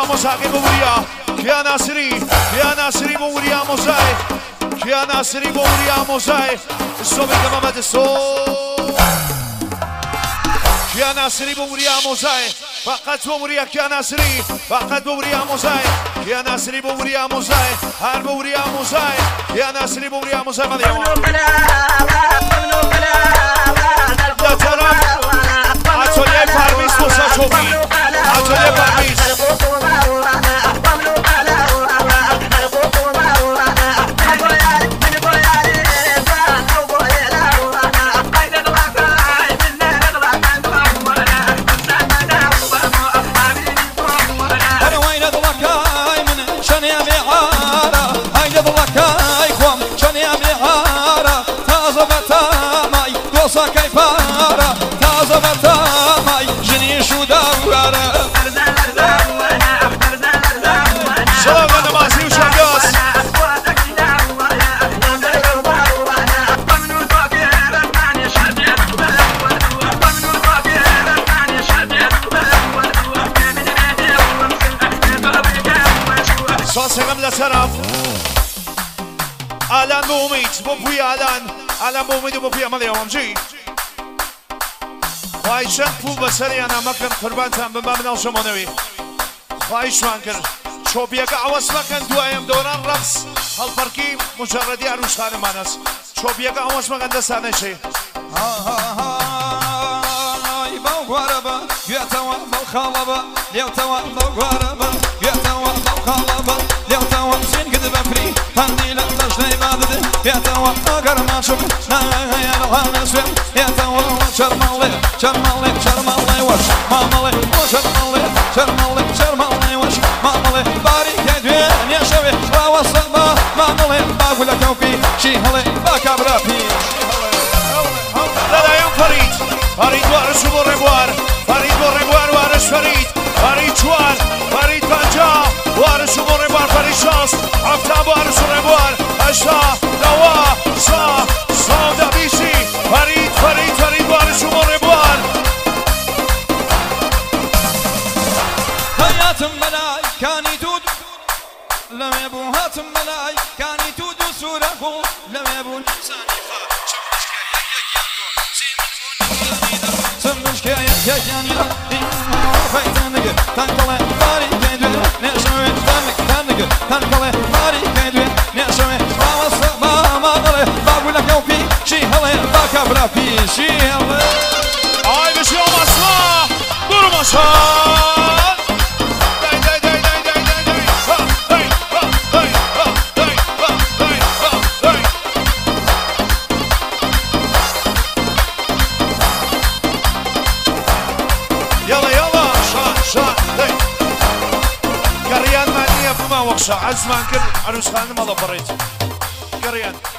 مساقي بوريا يا ناصري يا ناصري بوريا موزاي يا ناصري بوريا موزاي الصوب كما بده الصوب يا ناصري بوريا موزاي فقط بوريا يا ناصري فقط بوريا موزاي يا ناصري بوريا موزاي هر بوريا موزاي يا ناصري بوريا موزاي ما يا ترى اتولي پرویز موسا چوبی اتولي پرویز سرم الان به امید بپوی الان به امید و بپوی عمل یوم جی خواهی چند پول بسری انا مکن قربان تن به مبنى شمانوی خواهیش من کرد چوبیگه عوض مکن دوایم دوران رقص هالفرقی مجردی عروش خانه من است چوبیگه عوض مکن دستانه شی غربا يا توا بالخلبة يا توا بالغربة يا توا بالخلبة يا توا زين قد بفري هندي لا تجني بعد يا توا أقر ما شوف نا يا الهنا سوم يا توا شرمالي شرمالي شرمالي وش مامالي وشرمالي شرمالي شرمالي وش مامالي باري كدوين يا شوي ووصل مامالي بقول لك وفي شي هلي بكبر في لا لا يوم فريد فريد وارش بوربوار فريد بوربوار وارش فريد چوار فريد پنجا وارش بوربوار فريد شاست هفته وارش بوربوار اشتا دوا سا دبیشی فريد وارش بوربوار هياتم ملاي كاني تود لم يبو هاتم ملاي كاني تود سوره لم يبو انساني يعني فايتنك تنقل باري كيدوي نشوي تنك تنقل باري كيدوي نشوي وصل ما ضل بقول لك يوفي شي هلا بكبر في شي هلا هاي مش يوم اسمع دور مشان عزمان كل عروس خانم الله بريت قريان